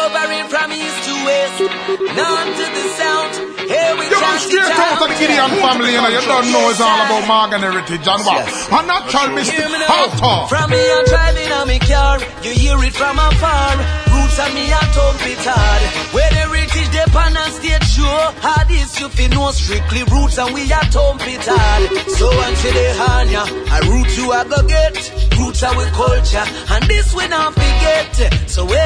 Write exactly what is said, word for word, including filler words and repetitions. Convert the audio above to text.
covering from east to west, north to the south. Here we you come straight out of the Gideon family, you know, you don't know it's all about Morgan heritage and what? A natural mystic author. From me I'm driving on my car, you hear it from afar. Roots of me are thump it hard. Where the heritage they pan and state show. How this you feel no strictly roots and we are thump it hard. So until they hand ya, a root you a go get. Roots are with culture, and this we not forget. So where